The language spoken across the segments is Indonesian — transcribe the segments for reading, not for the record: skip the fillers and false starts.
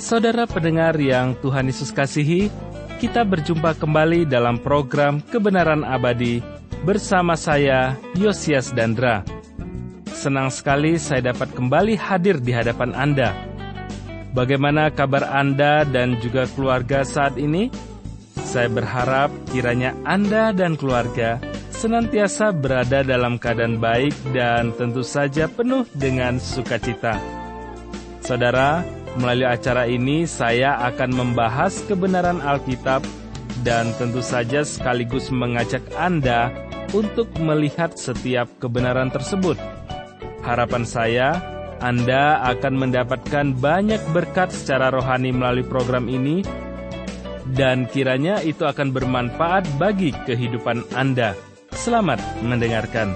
Saudara pendengar yang Tuhan Yesus kasihi, kita berjumpa kembali dalam program Kebenaran Abadi bersama saya, Yosias Dandra. Senang sekali saya dapat kembali hadir di hadapan Anda. Bagaimana kabar Anda dan juga keluarga saat ini? Saya berharap kiranya Anda dan keluarga senantiasa berada dalam keadaan baik dan tentu saja penuh dengan sukacita. Saudara, melalui acara ini saya akan membahas kebenaran Alkitab dan tentu saja sekaligus mengajak Anda untuk melihat setiap kebenaran tersebut. Harapan saya, Anda akan mendapatkan banyak berkat secara rohani melalui program ini dan kiranya itu akan bermanfaat bagi kehidupan Anda. Selamat mendengarkan.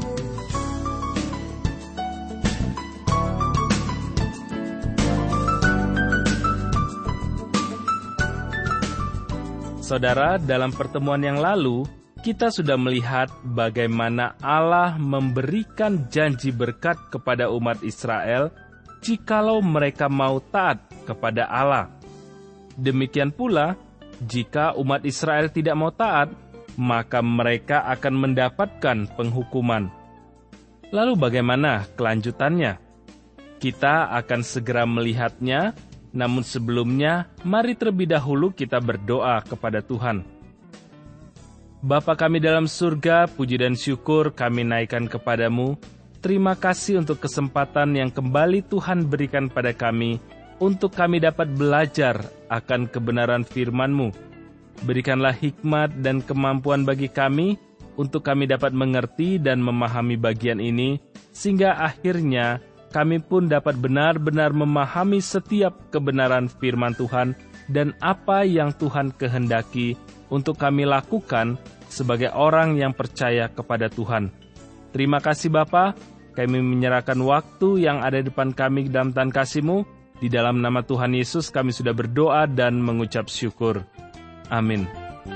Saudara, dalam pertemuan yang lalu, kita sudah melihat bagaimana Allah memberikan janji berkat kepada umat Israel jikalau mereka mau taat kepada Allah. Demikian pula, jika umat Israel tidak mau taat, maka mereka akan mendapatkan penghukuman. Lalu bagaimana kelanjutannya? Kita akan segera melihatnya. Namun sebelumnya, mari terlebih dahulu kita berdoa kepada Tuhan. Bapa kami dalam surga, puji dan syukur kami naikkan kepadamu. Terima kasih untuk kesempatan yang kembali Tuhan berikan pada kami, untuk kami dapat belajar akan kebenaran firman-Mu. Berikanlah hikmat dan kemampuan bagi kami, untuk kami dapat mengerti dan memahami bagian ini, sehingga akhirnya kami pun dapat benar-benar memahami setiap kebenaran firman Tuhan dan apa yang Tuhan kehendaki untuk kami lakukan sebagai orang yang percaya kepada Tuhan. Terima kasih Bapa, kami menyerahkan waktu yang ada di depan kami dalam tangan kasih-Mu. Di dalam nama Tuhan Yesus kami sudah berdoa dan mengucap syukur. Amin.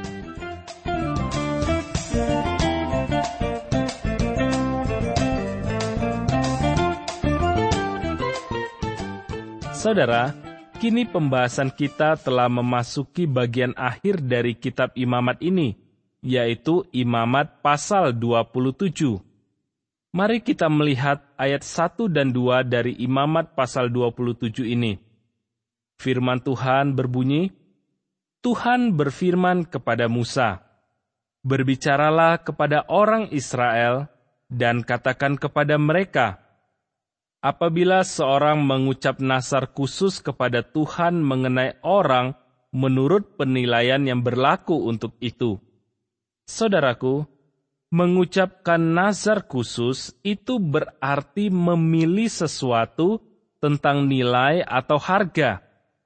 Saudara, kini pembahasan kita telah memasuki bagian akhir dari kitab Imamat ini, yaitu Imamat pasal 27. Mari kita melihat ayat 1 dan 2 dari Imamat pasal 27 ini. Firman Tuhan berbunyi, Tuhan berfirman kepada Musa, "Berbicaralah kepada orang Israel dan katakan kepada mereka, apabila seorang mengucap nazar khusus kepada Tuhan mengenai orang menurut penilaian yang berlaku untuk itu." Saudaraku, mengucapkan nazar khusus itu berarti memilih sesuatu tentang nilai atau harga.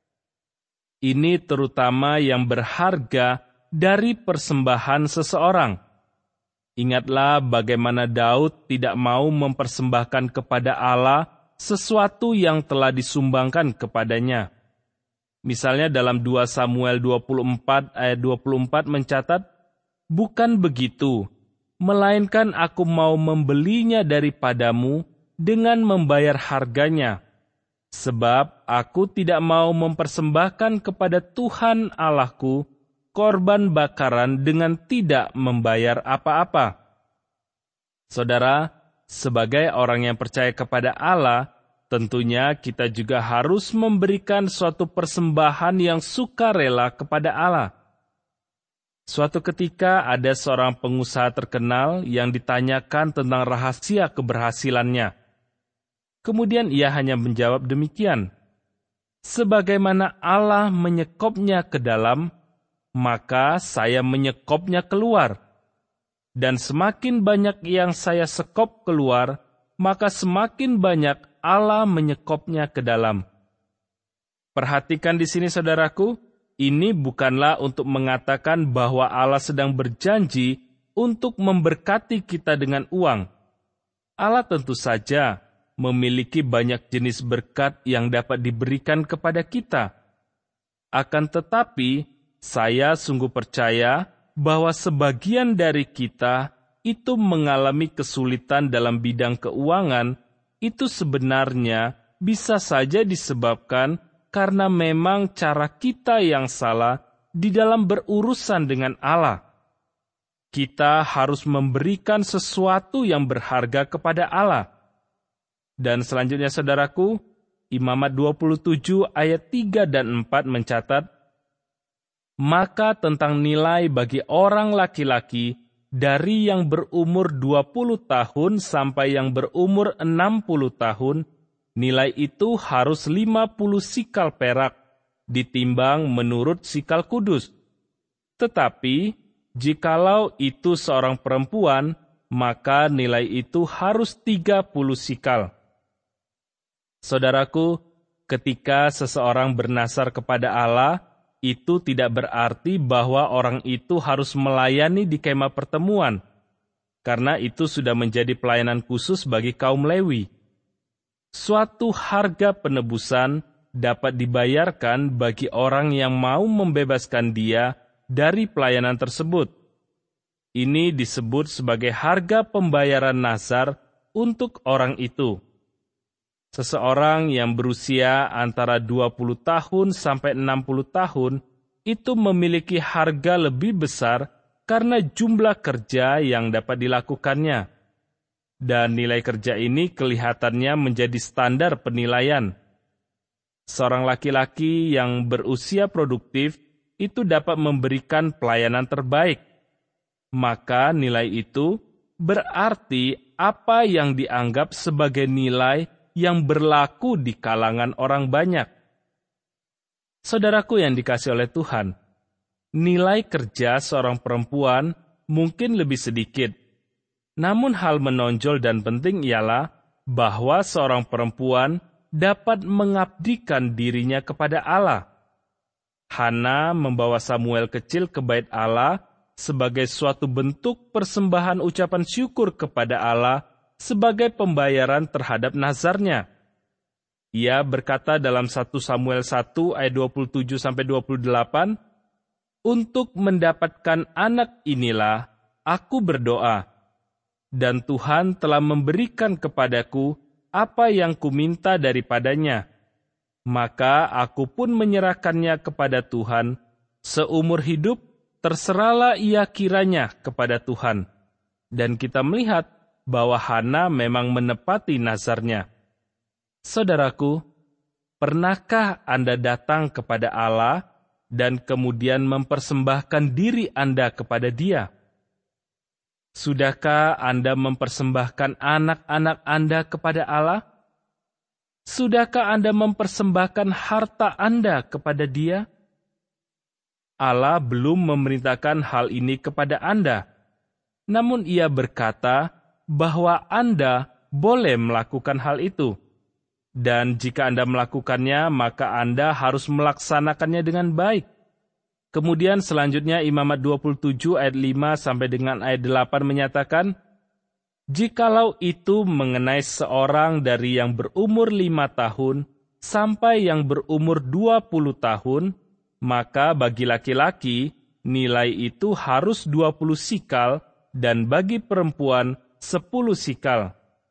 Ini terutama yang berharga dari persembahan seseorang. Ingatlah bagaimana Daud tidak mau mempersembahkan kepada Allah sesuatu yang telah disumbangkan kepadanya. Misalnya dalam 2 Samuel 24 ayat 24 mencatat, "Bukan begitu, melainkan aku mau membelinya daripadamu dengan membayar harganya, sebab aku tidak mau mempersembahkan kepada Tuhan Allahku korban bakaran dengan tidak membayar apa-apa." Saudara, sebagai orang yang percaya kepada Allah, tentunya kita juga harus memberikan suatu persembahan yang sukarela kepada Allah. Suatu ketika ada seorang pengusaha terkenal yang ditanyakan tentang rahasia keberhasilannya. Kemudian ia hanya menjawab demikian, "Sebagaimana Allah menyekopnya ke dalam, maka saya menyekopnya keluar. Dan semakin banyak yang saya sekop keluar, maka semakin banyak Allah menyekopnya ke dalam." Perhatikan di sini saudaraku, ini bukanlah untuk mengatakan bahwa Allah sedang berjanji untuk memberkati kita dengan uang. Allah tentu saja memiliki banyak jenis berkat yang dapat diberikan kepada kita. Akan tetapi, saya sungguh percaya bahwa sebagian dari kita itu mengalami kesulitan dalam bidang keuangan, itu sebenarnya bisa saja disebabkan karena memang cara kita yang salah di dalam berurusan dengan Allah. Kita harus memberikan sesuatu yang berharga kepada Allah. Dan selanjutnya saudaraku, Imamat 27 ayat 3 dan 4 mencatat, maka tentang nilai bagi orang laki-laki dari yang berumur 20 tahun sampai yang berumur 60 tahun, nilai itu harus 50 sikal perak, ditimbang menurut sikal kudus. Tetapi, jikalau itu seorang perempuan, maka nilai itu harus 30 sikal. Saudaraku, ketika seseorang bernasar kepada Allah, itu tidak berarti bahwa orang itu harus melayani di kemah pertemuan, karena itu sudah menjadi pelayanan khusus bagi kaum Lewi. Suatu harga penebusan dapat dibayarkan bagi orang yang mau membebaskan dia dari pelayanan tersebut. Ini disebut sebagai harga pembayaran nazar untuk orang itu. Seseorang yang berusia antara 20 tahun sampai 60 tahun itu memiliki harga lebih besar karena jumlah kerja yang dapat dilakukannya. Dan nilai kerja ini kelihatannya menjadi standar penilaian. Seorang laki-laki yang berusia produktif itu dapat memberikan pelayanan terbaik. Maka nilai itu berarti apa yang dianggap sebagai nilai yang berlaku di kalangan orang banyak. Saudaraku yang dikasihi oleh Tuhan, nilai kerja seorang perempuan mungkin lebih sedikit. Namun hal menonjol dan penting ialah bahwa seorang perempuan dapat mengabdikan dirinya kepada Allah. Hana membawa Samuel kecil ke bait Allah sebagai suatu bentuk persembahan ucapan syukur kepada Allah sebagai pembayaran terhadap nazarnya. Ia berkata dalam 1 Samuel 1 ayat 27-28, "Untuk mendapatkan anak inilah aku berdoa, dan Tuhan telah memberikan kepadaku apa yang kuminta daripadanya. Maka aku pun menyerahkannya kepada Tuhan, seumur hidup terserahlah ia kiranya kepada Tuhan." Dan kita melihat bahwa Hana memang menepati nazarnya. Saudaraku, pernahkah Anda datang kepada Allah dan kemudian mempersembahkan diri Anda kepada Dia? Sudahkah Anda mempersembahkan anak-anak Anda kepada Allah? Sudahkah Anda mempersembahkan harta Anda kepada Dia? Allah belum memerintahkan hal ini kepada Anda, namun Ia berkata bahwa Anda boleh melakukan hal itu. Dan jika Anda melakukannya, maka Anda harus melaksanakannya dengan baik. Kemudian selanjutnya Imamat 27 ayat 5 sampai dengan ayat 8 menyatakan, "Jikalau itu mengenai seorang dari yang berumur 5 tahun sampai yang berumur 20 tahun, maka bagi laki-laki nilai itu harus 20 sikal dan bagi perempuan 10 sikal.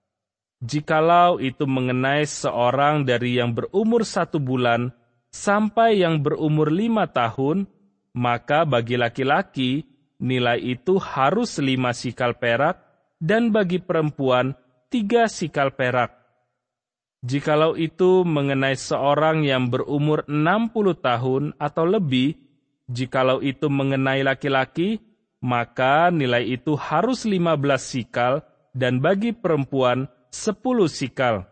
Jikalau itu mengenai seorang dari yang berumur 1 bulan sampai yang berumur 5 tahun, maka bagi laki-laki nilai itu harus 5 sikal perak dan bagi perempuan 3 sikal perak. Jikalau itu mengenai seorang yang berumur 60 tahun atau lebih, jikalau itu mengenai laki-laki, maka nilai itu harus 15 sikal dan bagi perempuan 10 sikal.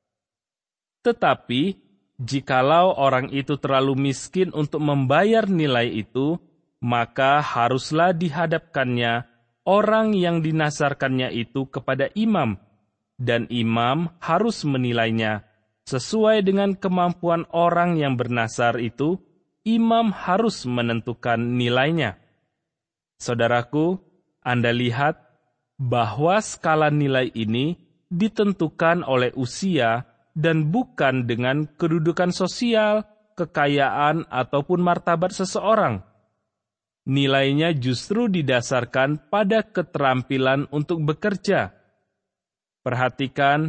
Tetapi, jikalau orang itu terlalu miskin untuk membayar nilai itu, maka haruslah dihadapkannya orang yang dinazarkannya itu kepada imam, dan imam harus menilainya. Sesuai dengan kemampuan orang yang bernazar itu, imam harus menentukan nilainya. Saudaraku, Anda lihat bahwa skala nilai ini ditentukan oleh usia dan bukan dengan kedudukan sosial, kekayaan, ataupun martabat seseorang. Nilainya justru didasarkan pada keterampilan untuk bekerja. Perhatikan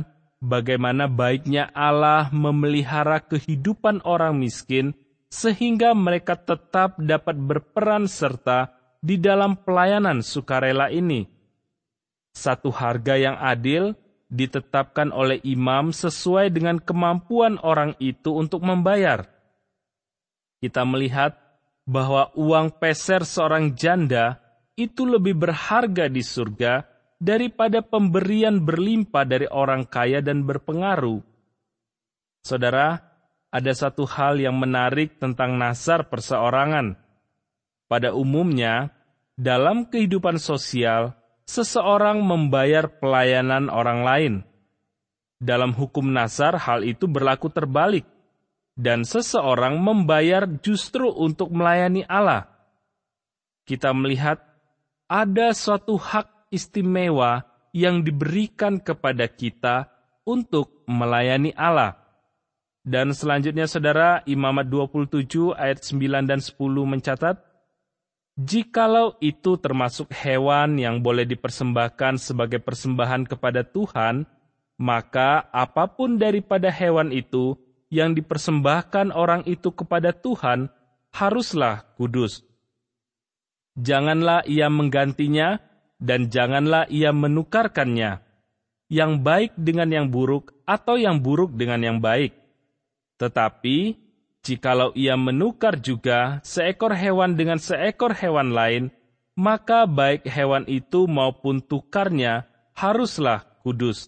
bagaimana baiknya Allah memelihara kehidupan orang miskin sehingga mereka tetap dapat berperan serta di dalam pelayanan sukarela ini. Satu harga yang adil ditetapkan oleh imam sesuai dengan kemampuan orang itu untuk membayar. Kita melihat bahwa uang peser seorang janda itu lebih berharga di surga daripada pemberian berlimpah dari orang kaya dan berpengaruh. Saudara, ada satu hal yang menarik tentang nazar perseorangan. Pada umumnya, dalam kehidupan sosial, seseorang membayar pelayanan orang lain. Dalam hukum nazar, hal itu berlaku terbalik, dan seseorang membayar justru untuk melayani Allah. Kita melihat ada suatu hak istimewa yang diberikan kepada kita untuk melayani Allah. Dan selanjutnya saudara, Imamat 27 ayat 9 dan 10 mencatat, jikalau itu termasuk hewan yang boleh dipersembahkan sebagai persembahan kepada Tuhan, maka apapun daripada hewan itu yang dipersembahkan orang itu kepada Tuhan, haruslah kudus. Janganlah ia menggantinya, dan janganlah ia menukarkannya, yang baik dengan yang buruk, atau yang buruk dengan yang baik. Tetapi, jikalau ia menukar juga seekor hewan dengan seekor hewan lain, maka baik hewan itu maupun tukarnya haruslah kudus.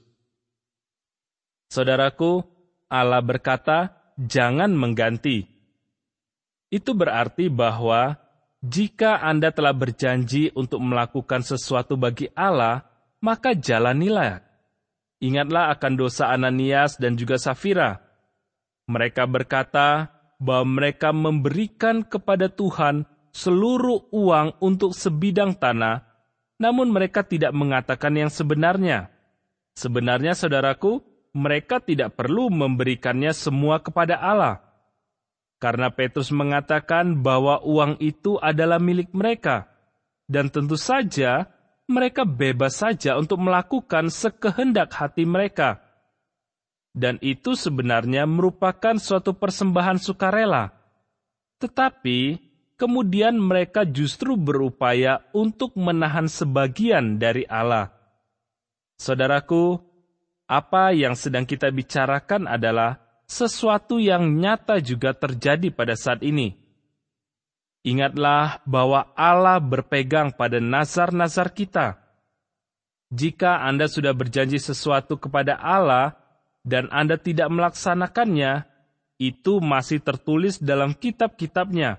Saudaraku, Allah berkata, jangan mengganti. Itu berarti bahwa jika Anda telah berjanji untuk melakukan sesuatu bagi Allah, maka jalanilah. Ingatlah akan dosa Ananias dan juga Safira. Mereka berkata bahwa mereka memberikan kepada Tuhan seluruh uang untuk sebidang tanah, namun mereka tidak mengatakan yang sebenarnya. Sebenarnya, saudaraku, mereka tidak perlu memberikannya semua kepada Allah. Karena Petrus mengatakan bahwa uang itu adalah milik mereka, dan tentu saja mereka bebas saja untuk melakukan sekehendak hati mereka. Dan itu sebenarnya merupakan suatu persembahan sukarela. Tetapi, kemudian mereka justru berupaya untuk menahan sebagian dari Allah. Saudaraku, apa yang sedang kita bicarakan adalah sesuatu yang nyata juga terjadi pada saat ini. Ingatlah bahwa Allah berpegang pada nazar-nazar kita. Jika Anda sudah berjanji sesuatu kepada Allah, dan Anda tidak melaksanakannya, itu masih tertulis dalam kitab-kitabnya.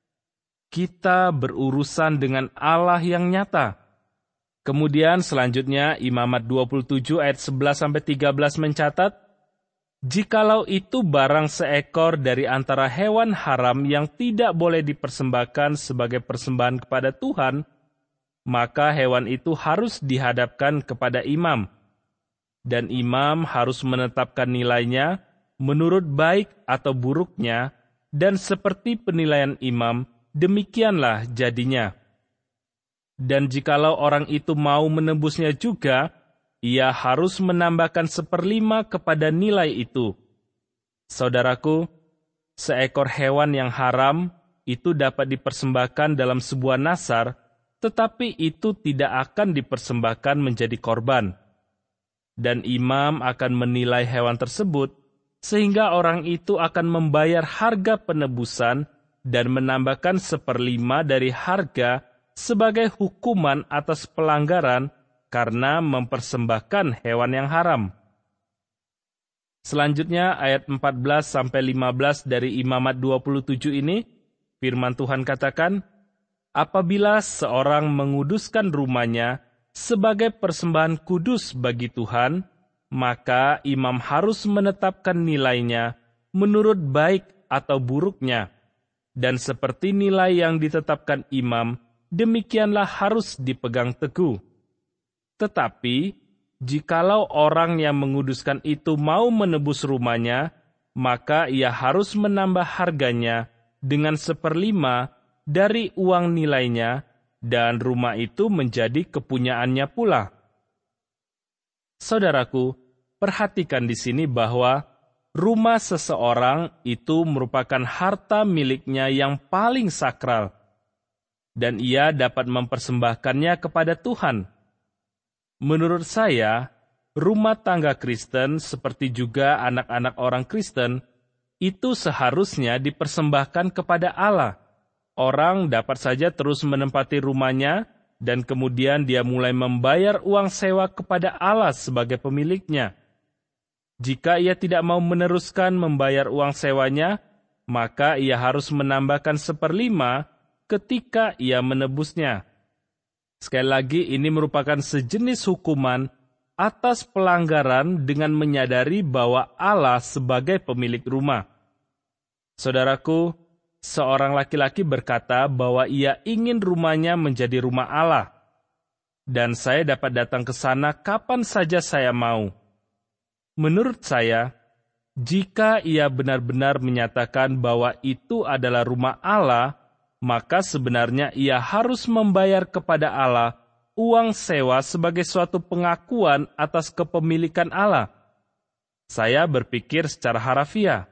Kita berurusan dengan Allah yang nyata. Kemudian selanjutnya Imamat 27 ayat 11-13 mencatat, jikalau itu barang seekor dari antara hewan haram yang tidak boleh dipersembahkan sebagai persembahan kepada Tuhan, maka hewan itu harus dihadapkan kepada imam. Dan imam harus menetapkan nilainya menurut baik atau buruknya, dan seperti penilaian imam, demikianlah jadinya. Dan jikalau orang itu mau menebusnya juga, ia harus menambahkan 1/5 kepada nilai itu. Saudaraku, seekor hewan yang haram itu dapat dipersembahkan dalam sebuah nazar, tetapi itu tidak akan dipersembahkan menjadi korban. Dan imam akan menilai hewan tersebut, sehingga orang itu akan membayar harga penebusan dan menambahkan 1/5 dari harga sebagai hukuman atas pelanggaran karena mempersembahkan hewan yang haram. Selanjutnya ayat 14-15 dari Imamat 27 ini, firman Tuhan katakan, apabila seorang menguduskan rumahnya sebagai persembahan kudus bagi Tuhan, maka imam harus menetapkan nilainya menurut baik atau buruknya. Dan seperti nilai yang ditetapkan imam, demikianlah harus dipegang teguh. Tetapi, jikalau orang yang menguduskan itu mau menebus rumahnya, maka ia harus menambah harganya dengan 1/5 dari uang nilainya, dan rumah itu menjadi kepunyaannya pula. Saudaraku, perhatikan di sini bahwa rumah seseorang itu merupakan harta miliknya yang paling sakral, dan ia dapat mempersembahkannya kepada Tuhan. Menurut saya, rumah tangga Kristen seperti juga anak-anak orang Kristen itu seharusnya dipersembahkan kepada Allah. Orang dapat saja terus menempati rumahnya dan kemudian dia mulai membayar uang sewa kepada Allah sebagai pemiliknya. Jika ia tidak mau meneruskan membayar uang sewanya, maka ia harus menambahkan 1/5 ketika ia menebusnya. Sekali lagi, ini merupakan sejenis hukuman atas pelanggaran dengan menyadari bahwa Allah sebagai pemilik rumah. Saudaraku, seorang laki-laki berkata bahwa ia ingin rumahnya menjadi rumah Allah, dan saya dapat datang ke sana kapan saja saya mau. Menurut saya, jika ia benar-benar menyatakan bahwa itu adalah rumah Allah, maka sebenarnya ia harus membayar kepada Allah uang sewa sebagai suatu pengakuan atas kepemilikan Allah. Saya berpikir secara harafiah.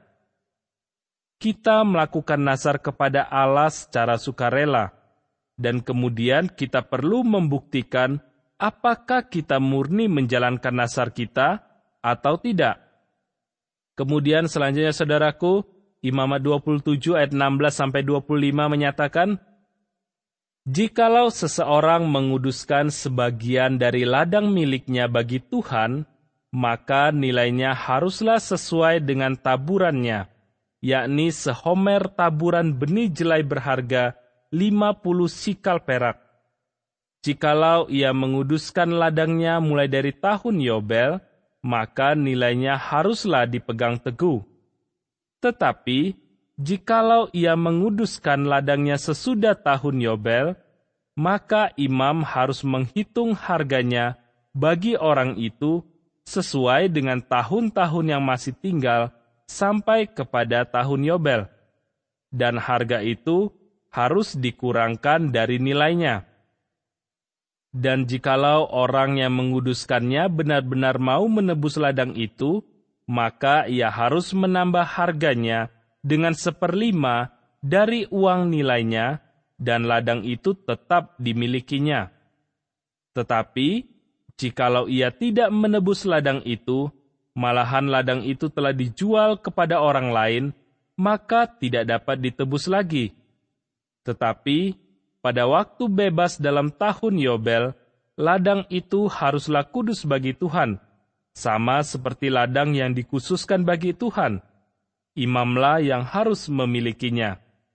Kita melakukan nazar kepada Allah secara sukarela, dan kemudian kita perlu membuktikan apakah kita murni menjalankan nazar kita atau tidak. Kemudian selanjutnya saudaraku, Imamat 27 ayat 16-25 menyatakan, "Jikalau seseorang menguduskan sebagian dari ladang miliknya bagi Tuhan, maka nilainya haruslah sesuai dengan taburannya, yakni sehomer taburan benih jelai berharga 50 sikal perak. Jikalau ia menguduskan ladangnya mulai dari tahun Yobel, maka nilainya haruslah dipegang teguh. Tetapi, jikalau ia menguduskan ladangnya sesudah tahun Yobel, maka imam harus menghitung harganya bagi orang itu sesuai dengan tahun-tahun yang masih tinggal sampai kepada tahun Yobel, dan harga itu harus dikurangkan dari nilainya. Dan jikalau orang yang menguduskannya benar-benar mau menebus ladang itu, maka ia harus menambah harganya dengan 1/5 dari uang nilainya, dan ladang itu tetap dimilikinya. Tetapi, jikalau ia tidak menebus ladang itu, malahan ladang itu telah dijual kepada orang lain, maka tidak dapat ditebus lagi. Tetapi, pada waktu bebas dalam tahun Yobel, ladang itu haruslah kudus bagi Tuhan, sama seperti ladang yang dikhususkan bagi Tuhan. Imamlah yang harus memilikinya.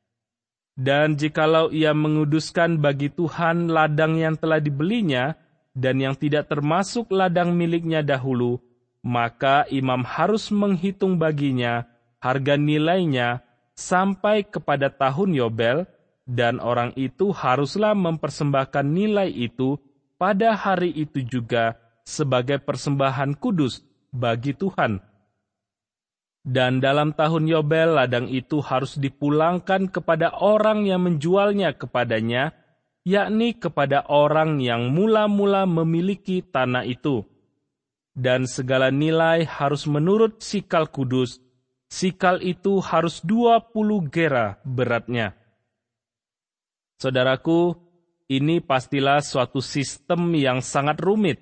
Dan jikalau ia menguduskan bagi Tuhan ladang yang telah dibelinya dan yang tidak termasuk ladang miliknya dahulu, maka imam harus menghitung baginya harga nilainya sampai kepada tahun Yobel, dan orang itu haruslah mempersembahkan nilai itu pada hari itu juga sebagai persembahan kudus bagi Tuhan. Dan dalam tahun Yobel, ladang itu harus dipulangkan kepada orang yang menjualnya kepadanya, yakni kepada orang yang mula-mula memiliki tanah itu. Dan segala nilai harus menurut sikal kudus. Sikal itu harus 20 gera beratnya. Saudaraku, ini pastilah suatu sistem yang sangat rumit.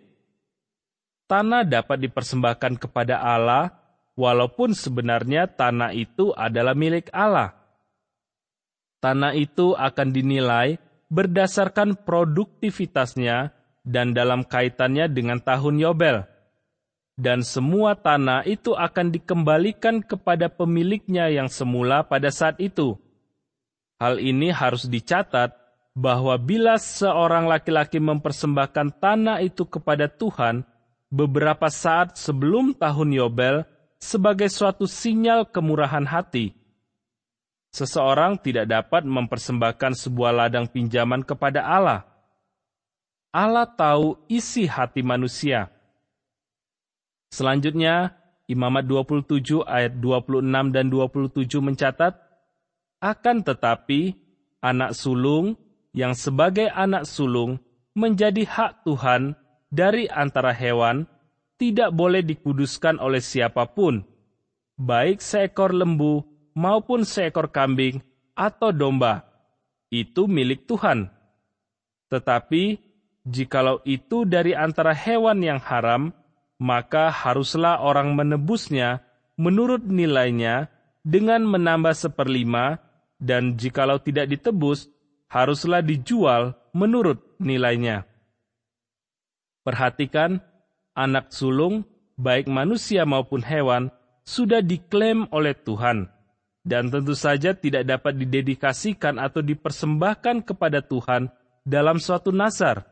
Tanah dapat dipersembahkan kepada Allah, walaupun sebenarnya tanah itu adalah milik Allah. Tanah itu akan dinilai berdasarkan produktivitasnya dan dalam kaitannya dengan tahun Yobel. Dan semua tanah itu akan dikembalikan kepada pemiliknya yang semula pada saat itu. Hal ini harus dicatat bahwa bila seorang laki-laki mempersembahkan tanah itu kepada Tuhan beberapa saat sebelum tahun Yobel sebagai suatu sinyal kemurahan hati, seseorang tidak dapat mempersembahkan sebuah ladang pinjaman kepada Allah. Allah tahu isi hati manusia. Selanjutnya, Imamat 27 ayat 26 dan 27 mencatat, "Akan tetapi, anak sulung yang sebagai anak sulung menjadi hak Tuhan dari antara hewan, tidak boleh dikuduskan oleh siapapun, baik seekor lembu maupun seekor kambing atau domba. Itu milik Tuhan. Tetapi, jikalau itu dari antara hewan yang haram, maka haruslah orang menebusnya menurut nilainya dengan menambah 1/5, dan jikalau tidak ditebus, haruslah dijual menurut nilainya. Perhatikan, anak sulung, baik manusia maupun hewan, sudah diklaim oleh Tuhan, dan tentu saja tidak dapat didedikasikan atau dipersembahkan kepada Tuhan dalam suatu nazar.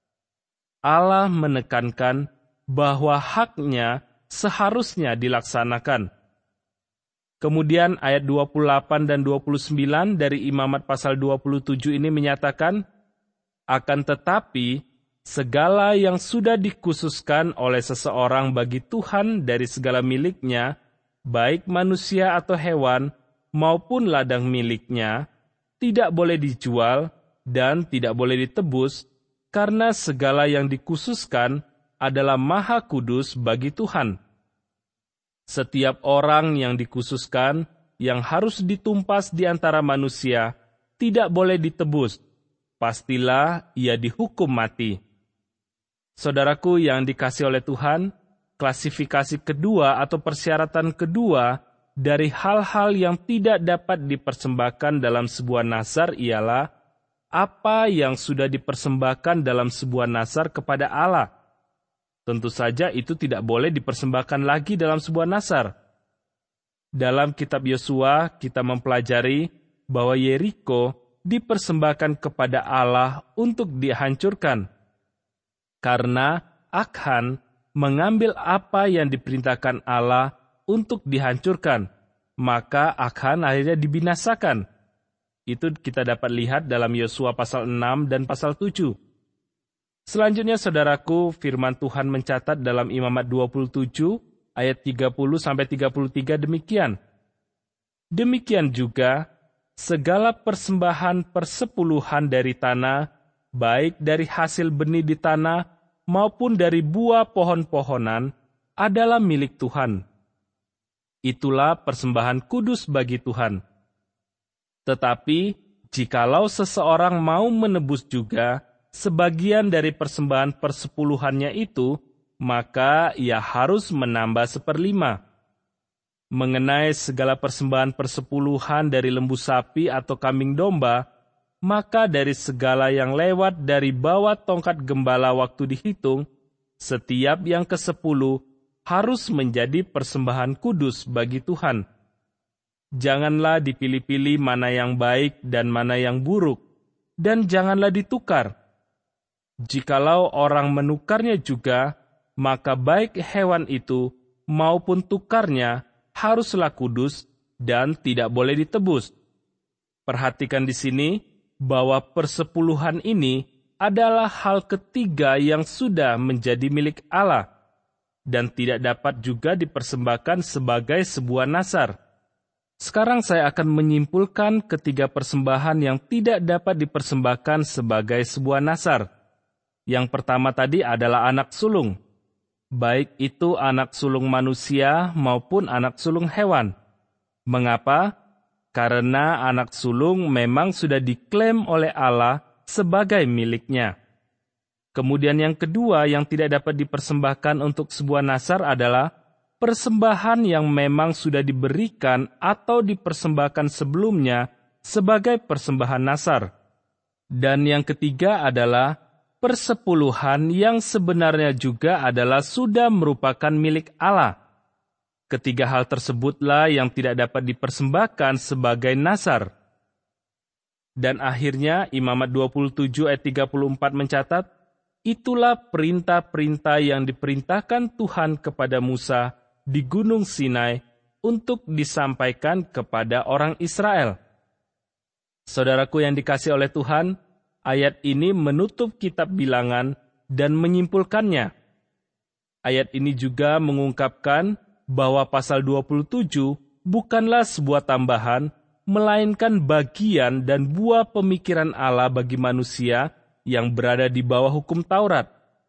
Allah menekankan bahwa haknya seharusnya dilaksanakan. Kemudian ayat 28 dan 29 dari Imamat pasal 27 ini menyatakan, akan tetapi segala yang sudah dikhususkan oleh seseorang bagi Tuhan dari segala miliknya, baik manusia atau hewan maupun ladang miliknya, tidak boleh dijual dan tidak boleh ditebus, karena segala yang dikhususkan adalah maha kudus bagi Tuhan. Setiap orang yang dikhususkan, yang harus ditumpas di antara manusia, tidak boleh ditebus. Pastilah ia dihukum mati. Saudaraku yang dikasihi oleh Tuhan, klasifikasi kedua atau persyaratan kedua dari hal-hal yang tidak dapat dipersembahkan dalam sebuah nazar ialah apa yang sudah dipersembahkan dalam sebuah nazar kepada Allah. Tentu saja itu tidak boleh dipersembahkan lagi dalam sebuah nazar. Dalam kitab Yosua kita mempelajari bahwa Yeriko dipersembahkan kepada Allah untuk dihancurkan. Karena Akhan mengambil apa yang diperintahkan Allah untuk dihancurkan, maka Akhan akhirnya dibinasakan. Itu kita dapat lihat dalam Yosua pasal 6 dan pasal 7. Selanjutnya, saudaraku, firman Tuhan mencatat dalam Imamat 27, ayat 30-33 demikian. Demikian juga, segala persembahan persepuluhan dari tanah, baik dari hasil benih di tanah maupun dari buah pohon-pohonan, adalah milik Tuhan. Itulah persembahan kudus bagi Tuhan. Tetapi, jikalau seseorang mau menebus juga sebagian dari persembahan persepuluhannya itu, maka ia harus menambah 1/5. Mengenai segala persembahan persepuluhan dari lembu sapi atau kambing domba, maka dari segala yang lewat dari bawah tongkat gembala waktu dihitung, setiap yang ke-10 harus menjadi persembahan kudus bagi Tuhan. Janganlah dipilih-pilih mana yang baik dan mana yang buruk, dan janganlah ditukar. Jikalau orang menukarnya juga, maka baik hewan itu maupun tukarnya haruslah kudus dan tidak boleh ditebus. Perhatikan di sini bahwa persepuluhan ini adalah hal ketiga yang sudah menjadi milik Allah dan tidak dapat juga dipersembahkan sebagai sebuah nazar. Sekarang saya akan menyimpulkan ketiga persembahan yang tidak dapat dipersembahkan sebagai sebuah nazar. Yang pertama tadi adalah anak sulung, baik itu anak sulung manusia maupun anak sulung hewan. Mengapa? Karena anak sulung memang sudah diklaim oleh Allah sebagai miliknya. Kemudian yang kedua yang tidak dapat dipersembahkan untuk sebuah nazar adalah persembahan yang memang sudah diberikan atau dipersembahkan sebelumnya sebagai persembahan nazar. Dan yang ketiga adalah persepuluhan yang sebenarnya juga adalah sudah merupakan milik Allah. Ketiga hal tersebutlah yang tidak dapat dipersembahkan sebagai nazar. Dan akhirnya Imamat 27 ayat 34 mencatat, itulah perintah-perintah yang diperintahkan Tuhan kepada Musa di Gunung Sinai untuk disampaikan kepada orang Israel. Saudaraku yang dikasihi oleh Tuhan, ayat ini menutup kitab Bilangan dan menyimpulkannya. Ayat ini juga mengungkapkan bahwa pasal 27 bukanlah sebuah tambahan, melainkan bagian dan buah pemikiran Allah bagi manusia yang berada di bawah hukum Taurat.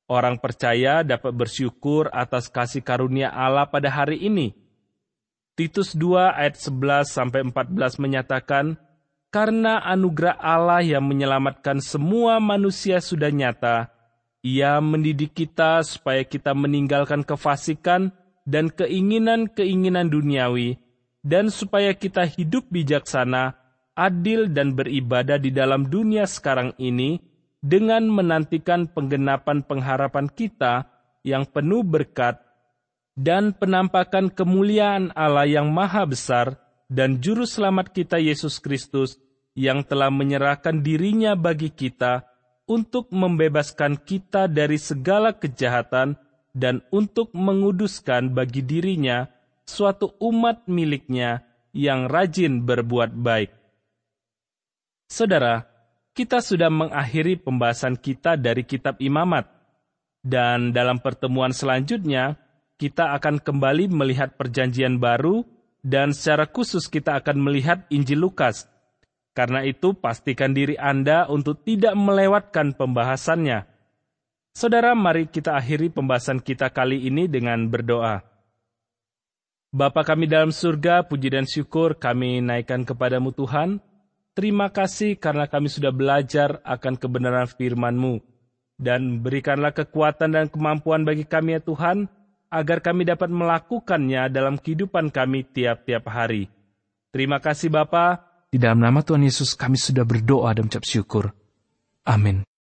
Orang percaya dapat bersyukur atas kasih karunia Allah pada hari ini. Titus 2 ayat 11-14 menyatakan, karena anugerah Allah yang menyelamatkan semua manusia sudah nyata, Ia mendidik kita supaya kita meninggalkan kefasikan dan keinginan-keinginan duniawi, dan supaya kita hidup bijaksana, adil dan beribadah di dalam dunia sekarang ini, dengan menantikan penggenapan pengharapan kita yang penuh berkat dan penampakan kemuliaan Allah yang maha besar dan Juru Selamat kita Yesus Kristus yang telah menyerahkan dirinya bagi kita untuk membebaskan kita dari segala kejahatan dan untuk menguduskan bagi dirinya suatu umat miliknya yang rajin berbuat baik. Saudara, kita sudah mengakhiri pembahasan kita dari kitab Imamat, dan dalam pertemuan selanjutnya, kita akan kembali melihat perjanjian baru, dan secara khusus kita akan melihat Injil Lukas. Karena itu, pastikan diri Anda untuk tidak melewatkan pembahasannya. Saudara, mari kita akhiri pembahasan kita kali ini dengan berdoa. Bapa kami dalam surga, puji dan syukur kami naikkan kepadamu Tuhan. Terima kasih karena kami sudah belajar akan kebenaran firman-Mu. Dan berikanlah kekuatan dan kemampuan bagi kami ya Tuhan, agar kami dapat melakukannya dalam kehidupan kami tiap-tiap hari. Terima kasih Bapa. Di dalam nama Tuhan Yesus kami sudah berdoa dan ucap syukur. Amin.